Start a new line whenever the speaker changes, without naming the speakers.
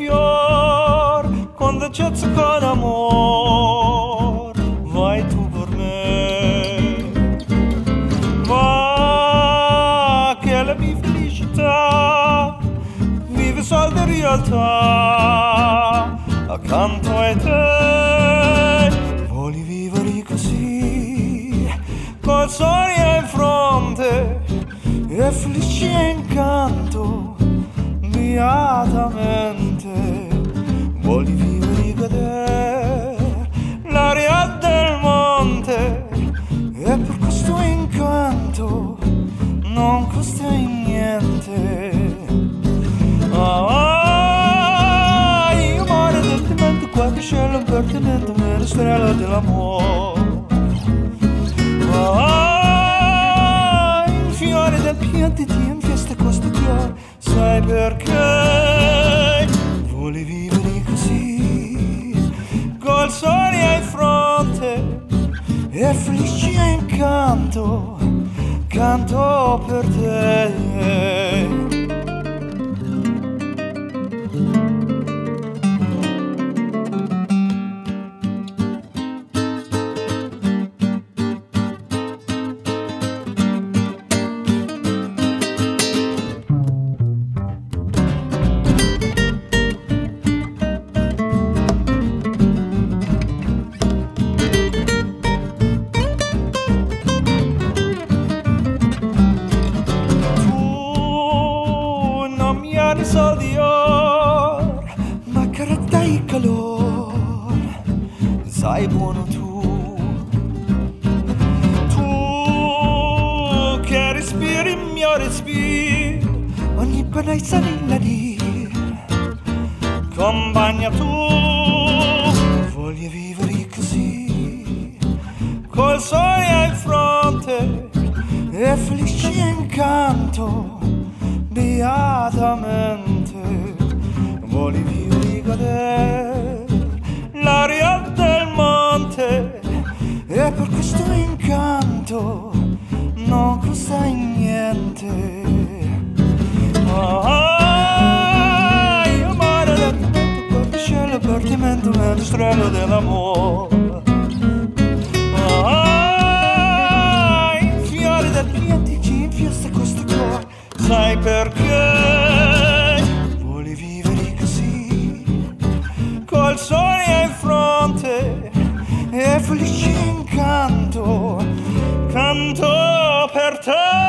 fior, con dolcezza, con amor, vai tu per me. Va che la mia felicità vive solo di realtà accanto a te. Voglio vivere così, col sole in fronte e felice incanto, beatamente. Voglio vivere godere l'aria del monte e per questo incanto non costa niente. Io muore del dimento quando c'è l'impertinente nella strada dell'amore. Il fiore del piante ti infesta questo cuore, sai perché? Vuole vivere così, col sole ai fronte e felice incanto, canto per te. Soldi or, ma caretta il calore, sai buono tu che respiri il mio respiro, ogni bellezza nella dir, compagna tu, voglio vivere così, col sole al fronte e felice incanto, beatamente. Voglio vivere godere l'aria del monte e per questo incanto non costa niente. Io muore lentamente quando c'è l'avvertimento nella strada dell'amore. Il fiore del piante ci infiesta questo cuore, sai perché? Vuole vivere così, col sole in fronte e felice incanto, canto per te.